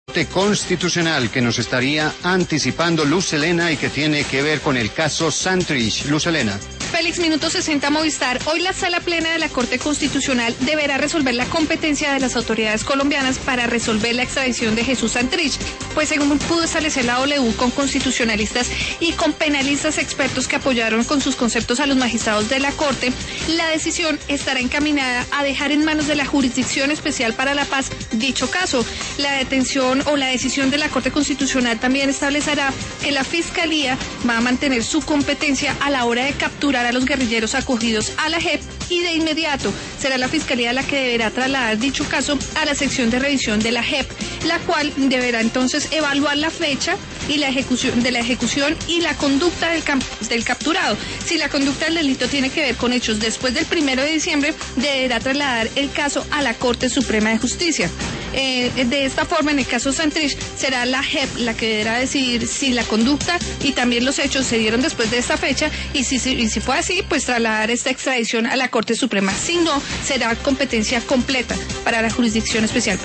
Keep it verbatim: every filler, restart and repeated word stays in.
Constitucional que nos estaría anticipando Luz Helena y que tiene que ver con el caso Santrich. Luz Helena. Félix, minuto sesenta Movistar. Hoy la Sala Plena de la Corte Constitucional deberá resolver la competencia de las autoridades colombianas para resolver la extradición de Jesús Santrich, pues según pudo establecer la W con constitucionalistas y con penalistas expertos que apoyaron con sus conceptos a los magistrados de la Corte, la decisión estará encaminada a dejar en manos de la Jurisdicción Especial para la Paz dicho caso. La detención o la decisión de la Corte Constitucional también establecerá que la Fiscalía va a mantener su competencia a la hora de capturar a los guerrilleros acogidos a la J E P y de inmediato será la Fiscalía la que deberá trasladar dicho caso a la sección de revisión de la J E P, la cual deberá entonces evaluar la fecha y la ejecución de la ejecución y la conducta del, del capturado. Si la conducta del delito tiene que ver con hechos después del primero de diciembre, deberá trasladar el caso a la Corte Suprema de Justicia. Eh, de esta forma, en el caso Santrich, será la J E P la que deberá decidir si la conducta y también los hechos se dieron después de esta fecha y si, si, y si fue así, pues trasladar esta extradición a la Corte Suprema. Si no, será competencia completa para la Jurisdicción Especial.